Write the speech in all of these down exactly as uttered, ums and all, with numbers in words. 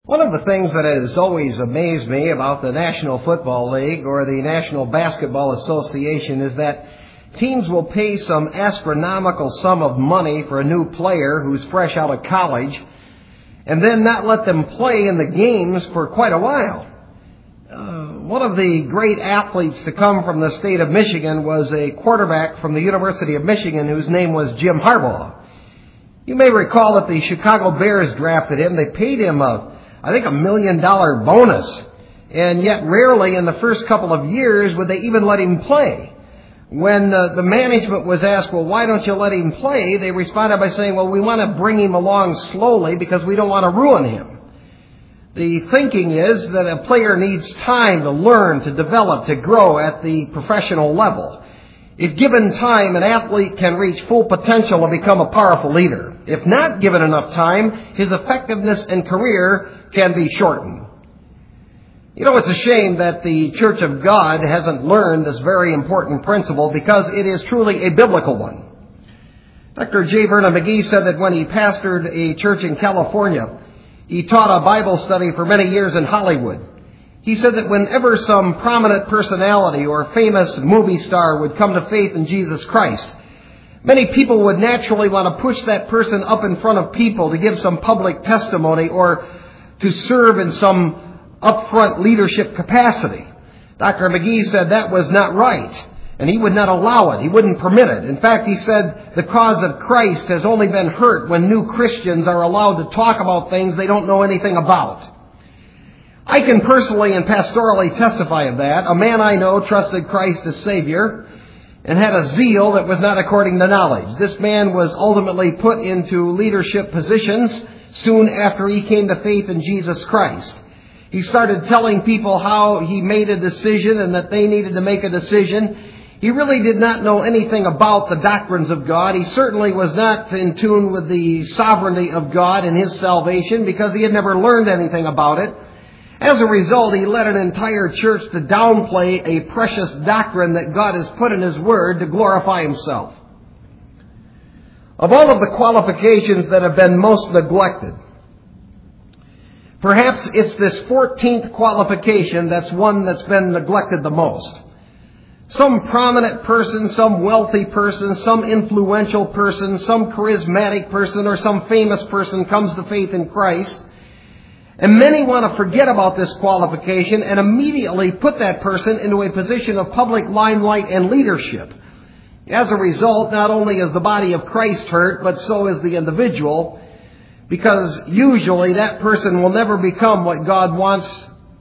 One of the things that has always amazed me about the National Football League or the National Basketball Association is that teams will pay some astronomical sum of money for a new player who's fresh out of college and then not let them play in the games for quite a while. Uh, one of the great athletes to come from the state of Michigan was a quarterback from the University of Michigan whose name was Jim Harbaugh. You may recall that the Chicago Bears drafted him. They paid him a I think a million dollar bonus. And yet rarely in the first couple of years would they even let him play. When uh, the management was asked, well, why don't you let him play? They responded by saying, well, we want to bring him along slowly because we don't want to ruin him. The thinking is that a player needs time to learn, to develop, to grow at the professional level. If given time, an athlete can reach full potential and become a powerful leader. If not given enough time, his effectiveness and career can be shortened. You know, it's a shame that the Church of God hasn't learned this very important principle because it is truly a biblical one. Doctor J. Vernon McGee said that when he pastored a church in California, he taught a Bible study for many years in Hollywood. He said that whenever some prominent personality or famous movie star would come to faith in Jesus Christ, many people would naturally want to push that person up in front of people to give some public testimony or to serve in some upfront leadership capacity. Doctor McGee said that was not right, and he would not allow it. He wouldn't permit it. In fact, he said the cause of Christ has only been hurt when new Christians are allowed to talk about things they don't know anything about. I can personally and pastorally testify of that. A man I know trusted Christ as Savior and had a zeal that was not according to knowledge. This man was ultimately put into leadership positions soon after he came to faith in Jesus Christ. He started telling people how he made a decision and that they needed to make a decision. He really did not know anything about the doctrines of God. He certainly was not in tune with the sovereignty of God and His salvation because he had never learned anything about it. As a result, he led an entire church to downplay a precious doctrine that God has put in His Word to glorify Himself. Of all of the qualifications that have been most neglected, perhaps it's this fourteenth qualification that's one that's been neglected the most. Some prominent person, some wealthy person, some influential person, some charismatic person, or some famous person comes to faith in Christ. And many want to forget about this qualification and immediately put that person into a position of public limelight and leadership. As a result, not only is the body of Christ hurt, but so is the individual, because usually that person will never become what God wants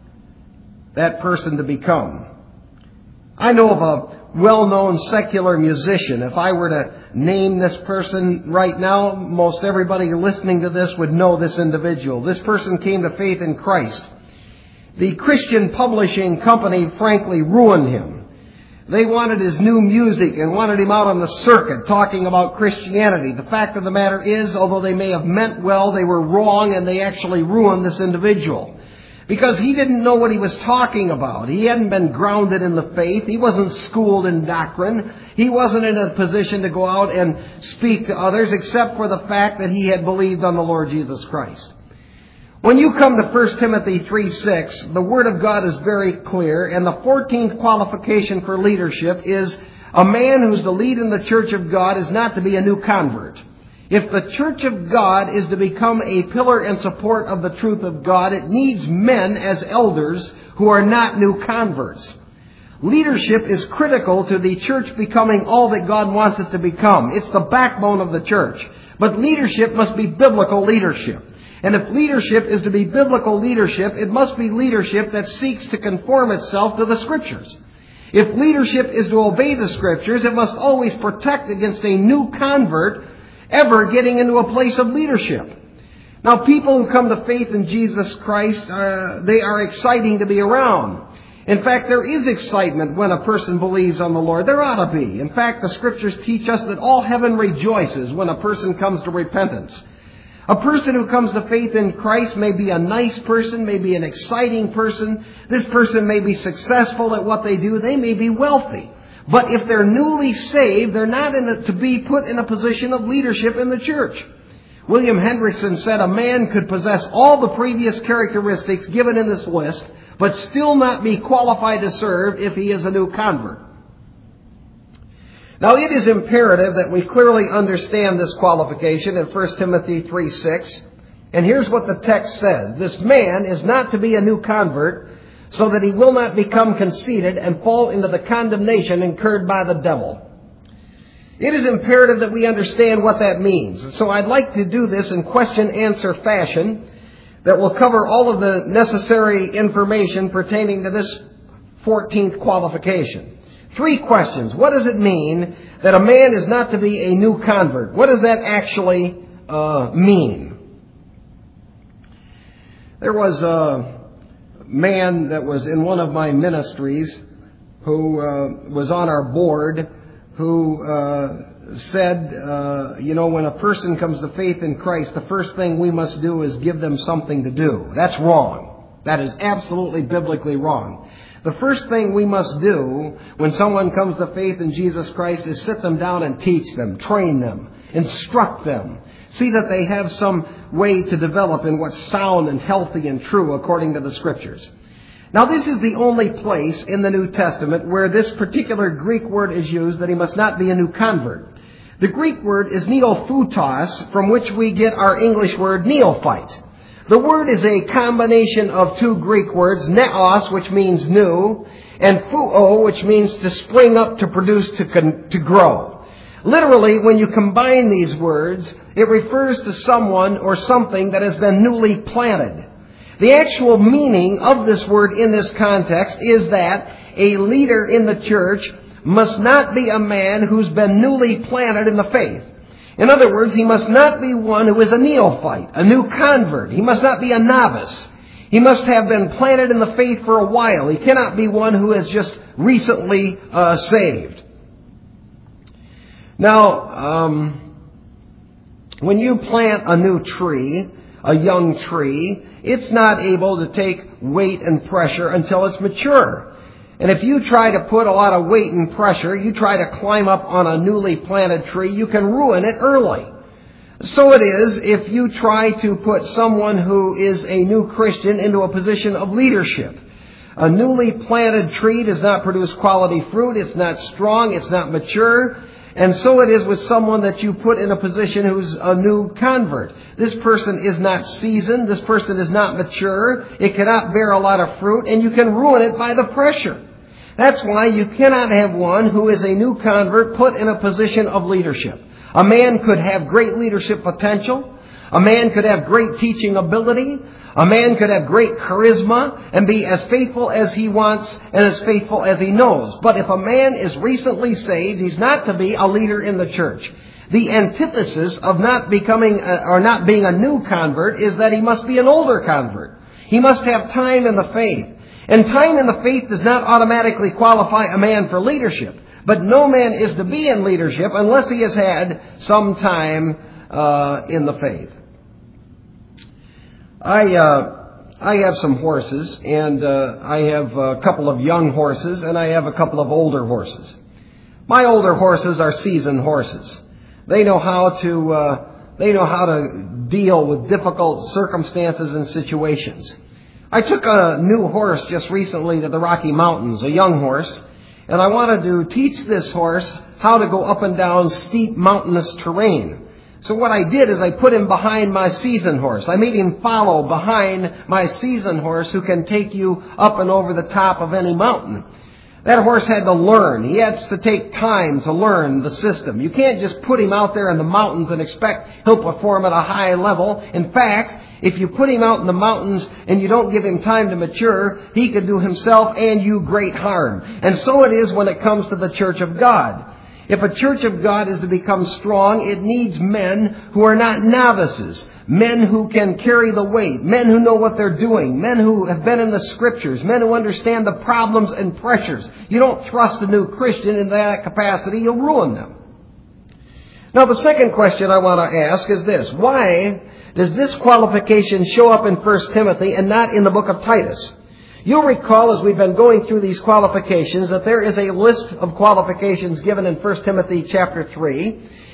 that person to become. I know of a well-known secular musician. If I were to name this person right now, most everybody listening to this would know this individual. This person came to faith in Christ. The Christian publishing company frankly ruined him. They wanted his new music and wanted him out on the circuit talking about Christianity. The fact of the matter is, although they may have meant well, they were wrong and they actually ruined this individual. Because he didn't know what he was talking about. He hadn't been grounded in the faith. He wasn't schooled in doctrine. He wasn't in a position to go out and speak to others except for the fact that he had believed on the Lord Jesus Christ. When you come to First Timothy three six, the Word of God is very clear, and the fourteenth qualification for leadership is a man who's to lead in the church of God is not to be a new convert. If the church of God is to become a pillar and support of the truth of God, it needs men as elders who are not new converts. Leadership is critical to the church becoming all that God wants it to become. It's the backbone of the church. But leadership must be biblical leadership. And if leadership is to be biblical leadership, it must be leadership that seeks to conform itself to the Scriptures. If leadership is to obey the Scriptures, it must always protect against a new convert ever getting into a place of leadership. Now, people who come to faith in Jesus Christ, uh, they are exciting to be around. In fact, there is excitement when a person believes on the Lord. There ought to be. In fact, the Scriptures teach us that all heaven rejoices when a person comes to repentance. A person who comes to faith in Christ may be a nice person, may be an exciting person. This person may be successful at what they do. They may be wealthy. But if they're newly saved, they're not in a, to be put in a position of leadership in the church. William Hendrickson said a man could possess all the previous characteristics given in this list, but still not be qualified to serve if he is a new convert. Now, it is imperative that we clearly understand this qualification in First Timothy three six. And here's what the text says. This man is not to be a new convert, so that he will not become conceited and fall into the condemnation incurred by the devil. It is imperative that we understand what that means. So I'd like to do this in question-answer fashion that will cover all of the necessary information pertaining to this fourteenth qualification. Three questions. What does it mean that a man is not to be a new convert? What does that actually uh, mean? There was a man that was in one of my ministries who uh, was on our board who uh, said, uh, you know, when a person comes to faith in Christ, the first thing we must do is give them something to do. That's wrong. That is absolutely biblically wrong. The first thing we must do when someone comes to faith in Jesus Christ is sit them down and teach them, train them, instruct them. See that they have some way to develop in what's sound and healthy and true according to the Scriptures. Now, this is the only place in the New Testament where this particular Greek word is used, that he must not be a new convert. The Greek word is neophutos, from which we get our English word neophyte. The word is a combination of two Greek words, neos, which means new, and phuo, which means to spring up, to produce, to, con- to grow. Literally, when you combine these words, it refers to someone or something that has been newly planted. The actual meaning of this word in this context is that a leader in the church must not be a man who's been newly planted in the faith. In other words, he must not be one who is a neophyte, a new convert. He must not be a novice. He must have been planted in the faith for a while. He cannot be one who is just recently uh, saved. Now, um, when you plant a new tree, a young tree, it's not able to take weight and pressure until it's mature. And if you try to put a lot of weight and pressure, you try to climb up on a newly planted tree, you can ruin it early. So it is if you try to put someone who is a new Christian into a position of leadership. A newly planted tree does not produce quality fruit. It's not strong. It's not mature. And so it is with someone that you put in a position who's a new convert. This person is not seasoned. This person is not mature. It cannot bear a lot of fruit, and you can ruin it by the pressure. That's why you cannot have one who is a new convert put in a position of leadership. A man could have great leadership potential. A man could have great teaching ability. A man could have great charisma and be as faithful as he wants and as faithful as he knows. But if a man is recently saved, he's not to be a leader in the church. The antithesis of not becoming a, or not being a new convert is that he must be an older convert. He must have time in the faith. And time in the faith does not automatically qualify a man for leadership. But no man is to be in leadership unless he has had some time uh, in the faith. I uh, I have some horses, and uh, I have a couple of young horses, and I have a couple of older horses. My older horses are seasoned horses. They know how to uh, they know how to deal with difficult circumstances and situations. I took a new horse just recently to the Rocky Mountains, a young horse, and I wanted to teach this horse how to go up and down steep mountainous terrain. So what I did is I put him behind my seasoned horse. I made him follow behind my seasoned horse, who can take you up and over the top of any mountain. That horse had to learn. He has to take time to learn the system. You can't just put him out there in the mountains and expect he'll perform at a high level. In fact, if you put him out in the mountains and you don't give him time to mature, he could do himself and you great harm. And so it is when it comes to the church of God. If a church of God is to become strong, it needs men who are not novices, men who can carry the weight, men who know what they're doing, men who have been in the Scriptures, men who understand the problems and pressures. You don't thrust a new Christian in that capacity, you'll ruin them. Now, the second question I want to ask is this: why does this qualification show up in First Timothy and not in the book of Titus? You'll recall, as we've been going through these qualifications, that there is a list of qualifications given in First Timothy chapter three.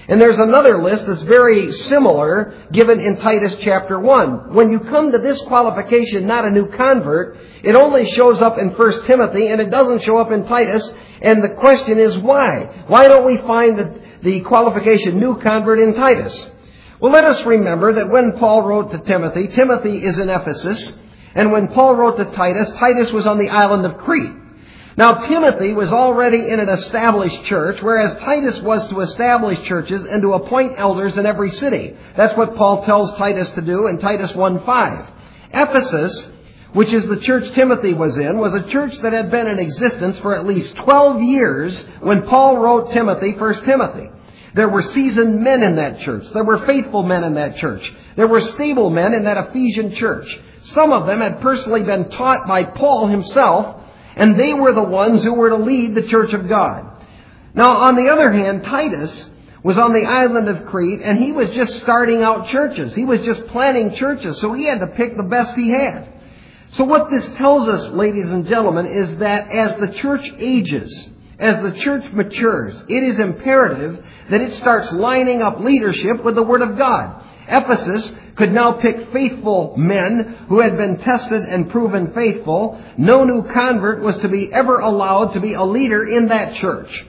And there's another list that's very similar given in Titus chapter one. When you come to this qualification, not a new convert, it only shows up in First Timothy and it doesn't show up in Titus. And the question is why? Why don't we find the, the qualification new convert in Titus? Well, let us remember that when Paul wrote to Timothy, Timothy is in Ephesus. And when Paul wrote to Titus, Titus was on the island of Crete. Now, Timothy was already in an established church, whereas Titus was to establish churches and to appoint elders in every city. That's what Paul tells Titus to do in Titus one five. Ephesus, which is the church Timothy was in, was a church that had been in existence for at least twelve years when Paul wrote Timothy, First Timothy. There were seasoned men in that church. There were faithful men in that church. There were stable men in that Ephesian church. Some of them had personally been taught by Paul himself, and they were the ones who were to lead the church of God. Now, on the other hand, Titus was on the island of Crete, and he was just starting out churches. He was just planning churches, so he had to pick the best he had. So what this tells us, ladies and gentlemen, is that as the church ages, as the church matures, it is imperative that it starts lining up leadership with the Word of God. Ephesus could now pick faithful men who had been tested and proven faithful. No new convert was to be ever allowed to be a leader in that church.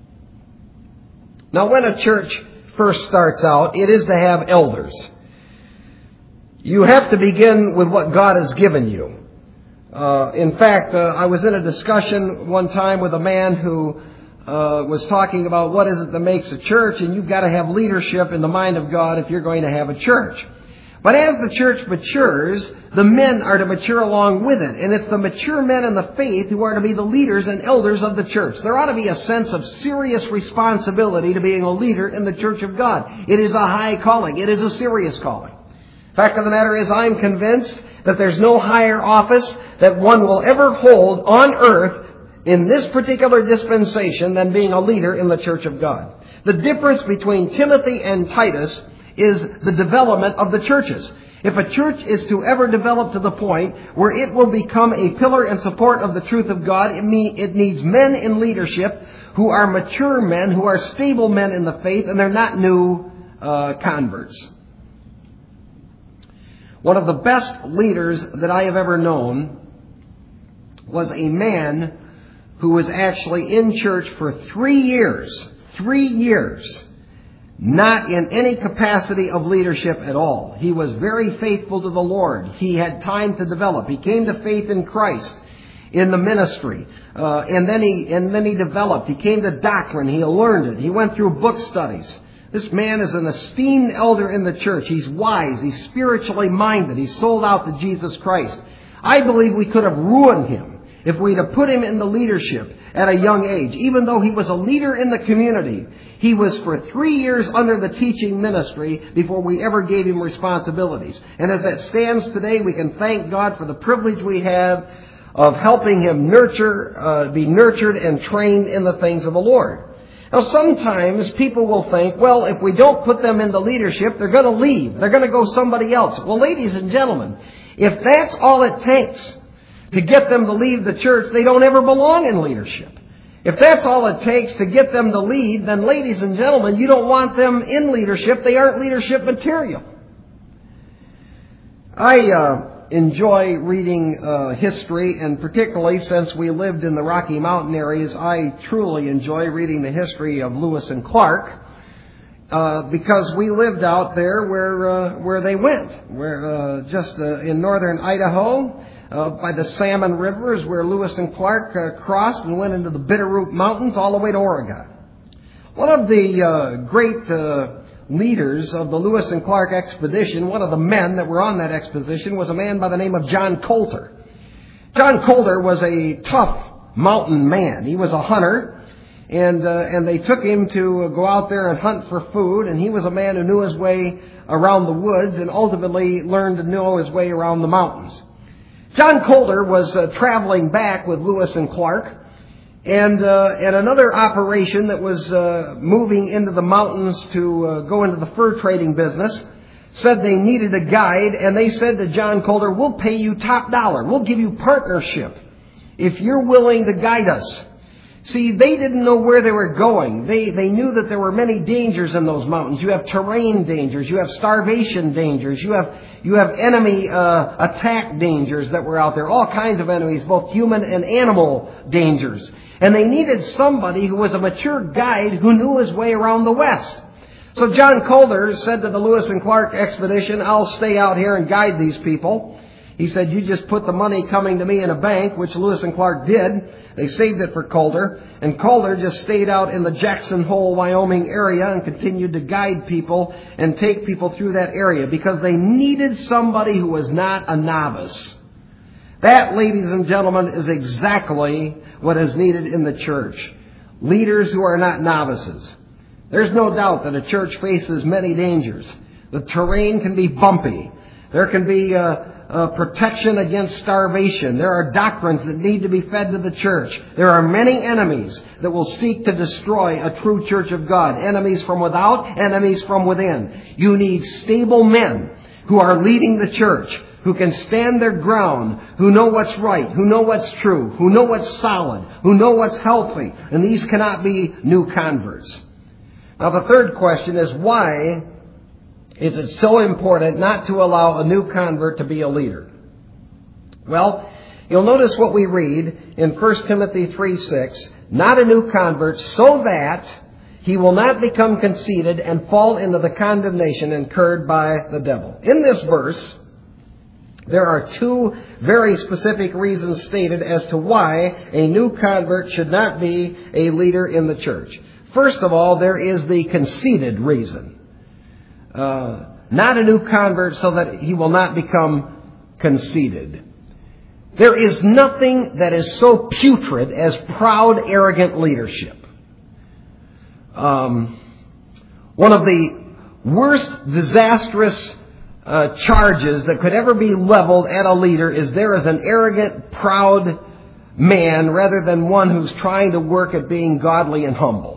Now, when a church first starts out, it is to have elders. You have to begin with what God has given you. Uh, in fact, uh, I was in a discussion one time with a man who Uh, was talking about what is it that makes a church, and you've got to have leadership in the mind of God if you're going to have a church. But as the church matures, the men are to mature along with it. And it's the mature men in the faith who are to be the leaders and elders of the church. There ought to be a sense of serious responsibility to being a leader in the church of God. It is a high calling. It is a serious calling. Fact of the matter is, I'm convinced that there's no higher office that one will ever hold on earth in this particular dispensation than being a leader in the church of God. The difference between Timothy and Titus is the development of the churches. If a church is to ever develop to the point where it will become a pillar and support of the truth of God, it, mean, it needs men in leadership who are mature men, who are stable men in the faith, and they're not new uh, converts. One of the best leaders that I have ever known was a man who was actually in church for three years, three years, not in any capacity of leadership at all. He was very faithful to the Lord. He had time to develop. He came to faith in Christ in the ministry, uh, and then he and then he developed. He came to doctrine. He learned it. He went through book studies. This man is an esteemed elder in the church. He's wise. He's spiritually minded. He's sold out to Jesus Christ. I believe we could have ruined him if we'd have put him in the leadership at a young age. Even though he was a leader in the community, he was for three years under the teaching ministry before we ever gave him responsibilities. And as that stands today, we can thank God for the privilege we have of helping him nurture, uh, be nurtured and trained in the things of the Lord. Now, sometimes people will think, well, if we don't put them in the leadership, they're going to leave. They're going to go somebody else. Well, ladies and gentlemen, if that's all it takes to get them to leave the church, they don't ever belong in leadership. If that's all it takes to get them to lead, then ladies and gentlemen, you don't want them in leadership. They aren't leadership material. I uh, enjoy reading uh, history, and particularly since we lived in the Rocky Mountain areas, I truly enjoy reading the history of Lewis and Clark, uh, because we lived out there where uh, where they went, where uh, just uh, in northern Idaho. Uh, by the Salmon River is where Lewis and Clark uh, crossed and went into the Bitterroot Mountains all the way to Oregon. One of the uh, great uh, leaders of the Lewis and Clark expedition, one of the men that were on that expedition, was a man by the name of John Colter. John Colter was a tough mountain man. He was a hunter, and uh, and they took him to go out there and hunt for food, and he was a man who knew his way around the woods and ultimately learned to know his way around the mountains. John Colter was uh, traveling back with Lewis and Clark, and uh, and another operation that was uh, moving into the mountains to uh, go into the fur trading business said they needed a guide, and they said to John Colter, "We'll pay you top dollar. We'll give you partnership if you're willing to guide us." See, they didn't know where they were going. They, they knew that there were many dangers in those mountains. You have terrain dangers. You have starvation dangers. You have, you have enemy uh, attack dangers that were out there. All kinds of enemies, both human and animal dangers. And they needed somebody who was a mature guide who knew his way around the West. So John Calder said to the Lewis and Clark expedition, I'll stay out here and guide these people. He said, you just put the money coming to me in a bank, which Lewis and Clark did. They saved it for Calder. And Calder just stayed out in the Jackson Hole, Wyoming area and continued to guide people and take people through that area because they needed somebody who was not a novice. That, ladies and gentlemen, is exactly what is needed in the church. Leaders who are not novices. There's no doubt that a church faces many dangers. The terrain can be bumpy. There can be uh, uh, protection against starvation. There are doctrines that need to be fed to the church. There are many enemies that will seek to destroy a true church of God. Enemies from without, enemies from within. You need stable men who are leading the church, who can stand their ground, who know what's right, who know what's true, who know what's solid, who know what's healthy. And these cannot be new converts. Now the third question is, why is it so important not to allow a new convert to be a leader? Well, you'll notice what we read in First Timothy three six, not a new convert, so that he will not become conceited and fall into the condemnation incurred by the devil. In this verse, there are two very specific reasons stated as to why a new convert should not be a leader in the church. First of all, there is the conceited reason. Uh, not a new convert so that he will not become conceited. There is nothing that is so putrid as proud, arrogant leadership. Um, one of the worst disastrous uh, charges that could ever be leveled at a leader is there is an arrogant, proud man rather than one who's trying to work at being godly and humble.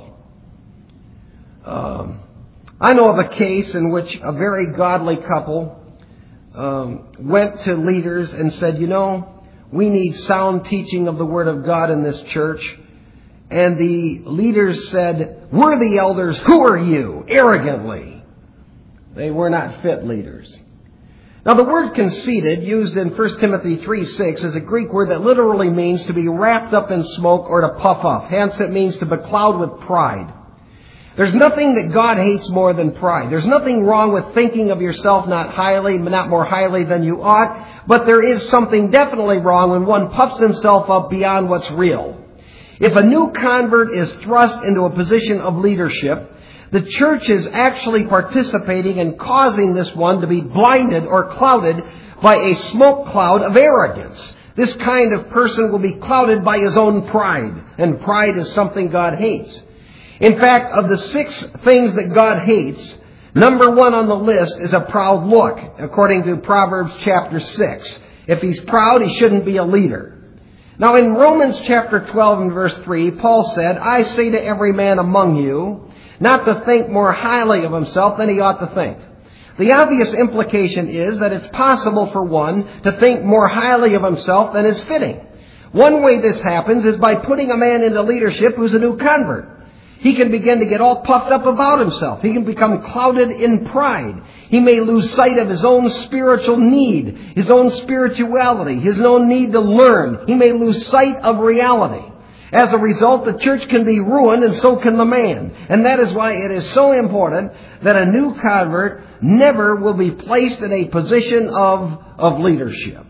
Um, I know of a case in which a very godly couple um, went to leaders and said, you know, we need sound teaching of the Word of God in this church. And the leaders said, we're the elders, who are you? Arrogantly. They were not fit leaders. Now the word conceited, used in First Timothy three six, is a Greek word that literally means to be wrapped up in smoke or to puff up. Hence it means to becloud with pride. There's nothing that God hates more than pride. There's nothing wrong with thinking of yourself not highly, not more highly than you ought. But there is something definitely wrong when one puffs himself up beyond what's real. If a new convert is thrust into a position of leadership, the church is actually participating in causing this one to be blinded or clouded by a smoke cloud of arrogance. This kind of person will be clouded by his own pride. And pride is something God hates. In fact, of the six things that God hates, number one on the list is a proud look, according to Proverbs chapter six. If he's proud, he shouldn't be a leader. Now in Romans chapter twelve and verse three, Paul said, I say to every man among you, not to think more highly of himself than he ought to think. The obvious implication is that it's possible for one to think more highly of himself than is fitting. One way this happens is by putting a man into leadership who's a new convert. He can begin to get all puffed up about himself. He can become clouded in pride. He may lose sight of his own spiritual need, his own spirituality, his own need to learn. He may lose sight of reality. As a result, the church can be ruined and so can the man. And that is why it is so important that a new convert never will be placed in a position of, of leadership.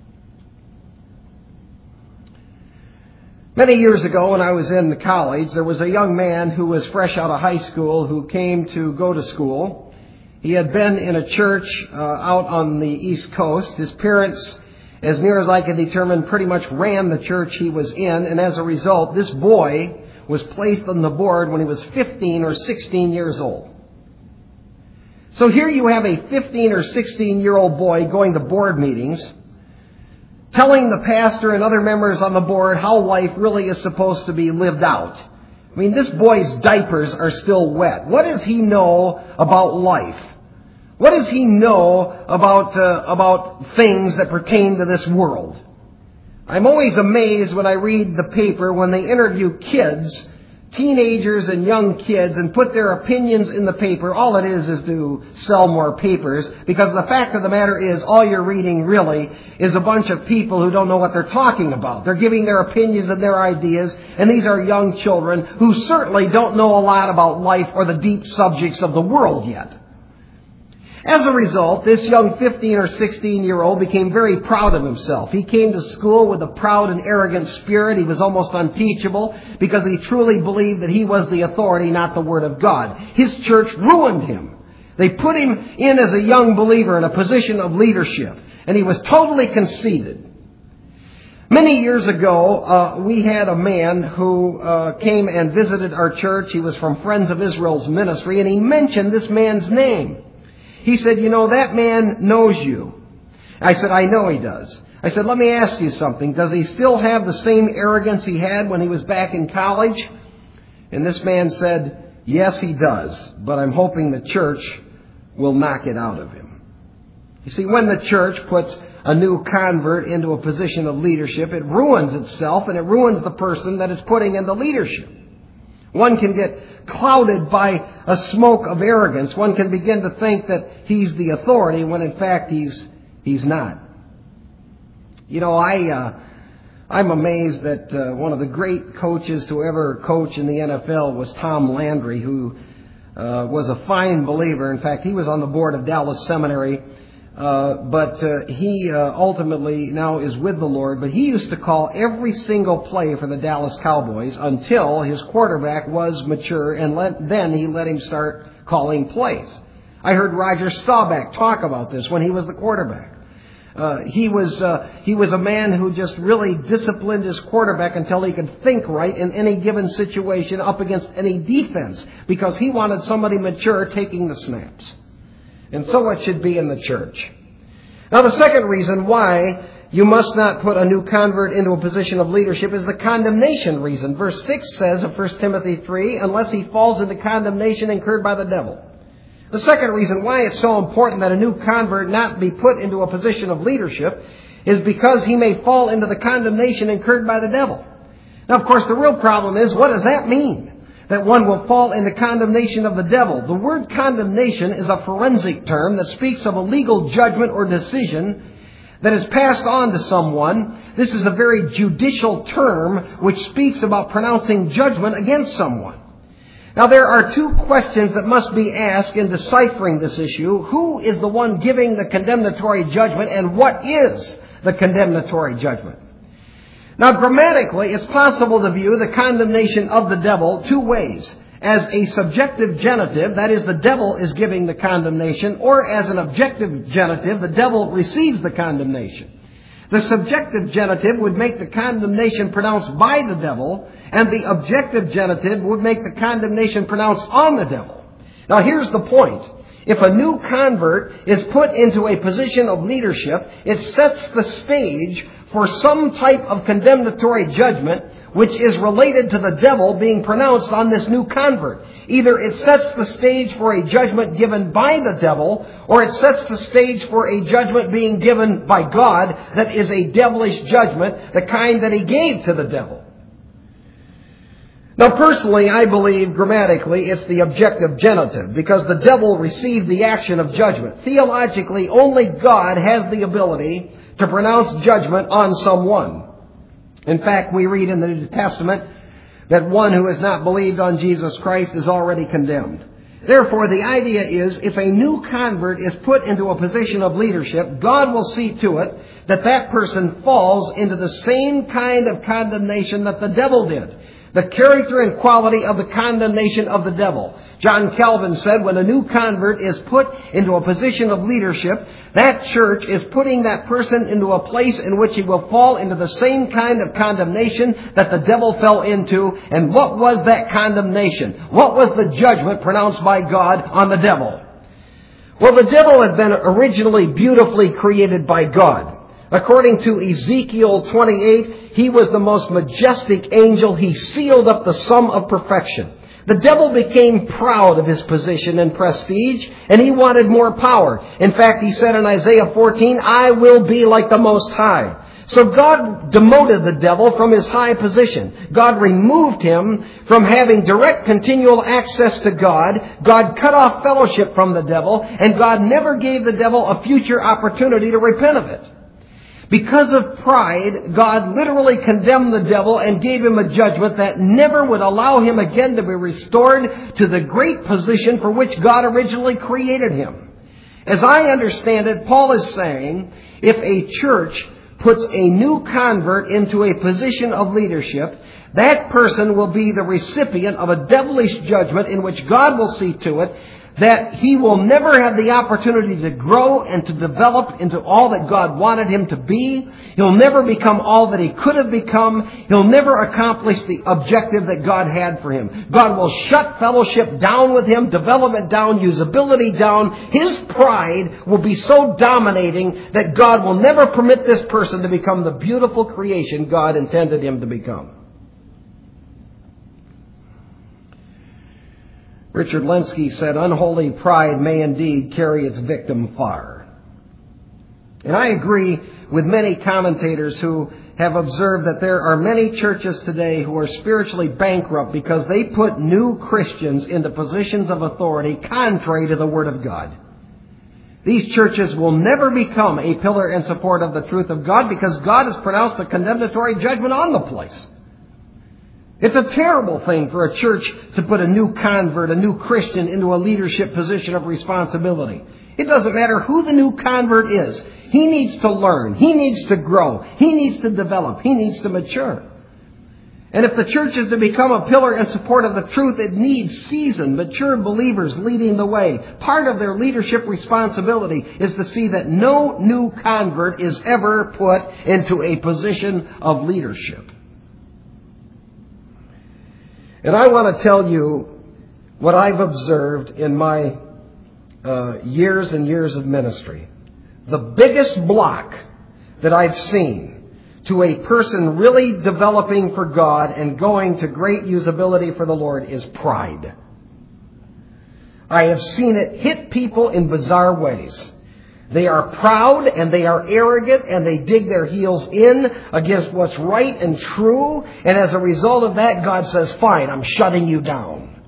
Many years ago when I was in college, there was a young man who was fresh out of high school who came to go to school. He had been in a church uh, out on the East Coast. His parents, as near as I can determine, pretty much ran the church he was in. And as a result, this boy was placed on the board when he was fifteen or sixteen years old. So here you have a fifteen or sixteen-year-old boy going to board meetings, telling the pastor and other members on the board how life really is supposed to be lived out. I mean, this boy's diapers are still wet. What does he know about life? What does he know about uh, about things that pertain to this world? I'm always amazed when I read the paper when they interview kids, teenagers and young kids, and put their opinions in the paper. All it is is to sell more papers, because the fact of the matter is all you're reading really is a bunch of people who don't know what they're talking about. They're giving their opinions and their ideas, and these are young children who certainly don't know a lot about life or the deep subjects of the world yet. As a result, this young fifteen or sixteen-year-old became very proud of himself. He came to school with a proud and arrogant spirit. He was almost unteachable because he truly believed that he was the authority, not the Word of God. His church ruined him. They put him in as a young believer in a position of leadership, and he was totally conceited. Many years ago, uh, we had a man who uh, came and visited our church. He was from Friends of Israel's ministry, and he mentioned this man's name. He said, you know, that man knows you. I said, I know he does. I said, let me ask you something. Does he still have the same arrogance he had when he was back in college? And this man said, yes, he does, but I'm hoping the church will knock it out of him. You see, when the church puts a new convert into a position of leadership, it ruins itself, and it ruins the person that it's putting into leadership. One can get clouded by a smoke of arrogance. One can begin to think that he's the authority when in fact he's he's not. You know, I uh, I'm amazed that uh, one of the great coaches to ever coach in the N F L was Tom Landry, who uh, was a fine believer. In fact, he was on the board of Dallas Seminary. Uh, but uh, he uh, ultimately now is with the Lord. But he used to call every single play for the Dallas Cowboys until his quarterback was mature, and let, then he let him start calling plays. I heard Roger Staubach talk about this when he was the quarterback. Uh, he was uh, he was a man who just really disciplined his quarterback until he could think right in any given situation up against any defense, because he wanted somebody mature taking the snaps. And so it should be in the church. Now, the second reason why you must not put a new convert into a position of leadership is the condemnation reason. Verse six says of First Timothy three, unless he falls into condemnation incurred by the devil. The second reason why it's so important that a new convert not be put into a position of leadership is because he may fall into the condemnation incurred by the devil. Now, of course, the real problem is, what does that mean? That one will fall into condemnation of the devil. The word condemnation is a forensic term that speaks of a legal judgment or decision that is passed on to someone. This is a very judicial term which speaks about pronouncing judgment against someone. Now, there are two questions that must be asked in deciphering this issue. Who is the one giving the condemnatory judgment, and what is the condemnatory judgment? Now, grammatically, it's possible to view the condemnation of the devil two ways. As a subjective genitive, that is, the devil is giving the condemnation, or as an objective genitive, the devil receives the condemnation. The subjective genitive would make the condemnation pronounced by the devil, and the objective genitive would make the condemnation pronounced on the devil. Now, here's the point. If a new convert is put into a position of leadership, it sets the stage for some type of condemnatory judgment which is related to the devil being pronounced on this new convert. Either it sets the stage for a judgment given by the devil, or it sets the stage for a judgment being given by God that is a devilish judgment, the kind that he gave to the devil. Now, personally, I believe grammatically it's the objective genitive, because the devil received the action of judgment. Theologically, only God has the ability to pronounce judgment on someone. In fact, we read in the New Testament that one who has not believed on Jesus Christ is already condemned. Therefore, the idea is, if a new convert is put into a position of leadership, God will see to it that that person falls into the same kind of condemnation that the devil did. The character and quality of the condemnation of the devil. John Calvin said, when a new convert is put into a position of leadership, that church is putting that person into a place in which he will fall into the same kind of condemnation that the devil fell into. And what was that condemnation? What was the judgment pronounced by God on the devil? Well, the devil had been originally beautifully created by God. According to Ezekiel twenty-eight, he was the most majestic angel. He sealed up the sum of perfection. The devil became proud of his position and prestige, and he wanted more power. In fact, he said in Isaiah fourteen, I will be like the Most High. So God demoted the devil from his high position. God removed him from having direct continual access to God. God cut off fellowship from the devil, and God never gave the devil a future opportunity to repent of it. Because of pride, God literally condemned the devil and gave him a judgment that never would allow him again to be restored to the great position for which God originally created him. As I understand it, Paul is saying, if a church puts a new convert into a position of leadership, that person will be the recipient of a devilish judgment in which God will see to it that he will never have the opportunity to grow and to develop into all that God wanted him to be. He'll never become all that he could have become. He'll never accomplish the objective that God had for him. God will shut fellowship down with him, development down, usability down. His pride will be so dominating that God will never permit this person to become the beautiful creation God intended him to become. Richard Lenski said, unholy pride may indeed carry its victim far. And I agree with many commentators who have observed that there are many churches today who are spiritually bankrupt because they put new Christians into positions of authority contrary to the Word of God. These churches will never become a pillar and support of the truth of God because God has pronounced a condemnatory judgment on the place. It's a terrible thing for a church to put a new convert, a new Christian, into a leadership position of responsibility. It doesn't matter who the new convert is. He needs to learn. He needs to grow. He needs to develop. He needs to mature. And if the church is to become a pillar and support of the truth, it needs seasoned, mature believers leading the way. Part of their leadership responsibility is to see that no new convert is ever put into a position of leadership. And I want to tell you what I've observed in my uh, years and years of ministry. The biggest block that I've seen to a person really developing for God and going to great usability for the Lord is pride. I have seen it hit people in bizarre ways. They are proud and they are arrogant and they dig their heels in against what's right and true. And as a result of that, God says, fine, I'm shutting you down.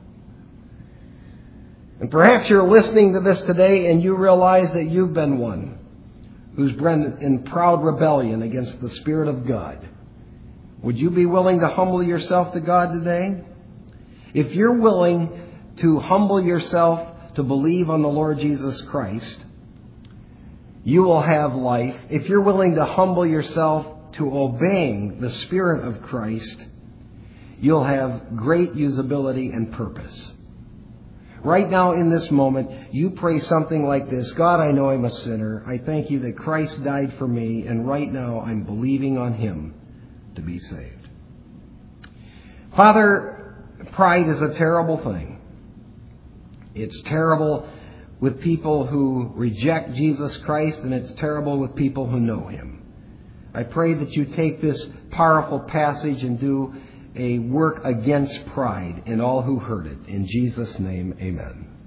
And perhaps you're listening to this today and you realize that you've been one who's been in proud rebellion against the Spirit of God. Would you be willing to humble yourself to God today? If you're willing to humble yourself to believe on the Lord Jesus Christ, you will have life. If you're willing to humble yourself to obeying the Spirit of Christ, you'll have great usability and purpose. Right now in this moment, you pray something like this. God, I know I'm a sinner. I thank you that Christ died for me, and right now I'm believing on Him to be saved. Father, pride is a terrible thing. It's terrible with people who reject Jesus Christ, and it's terrible with people who know Him. I pray that you take this powerful passage and do a work against pride in all who heard it. In Jesus' name, amen.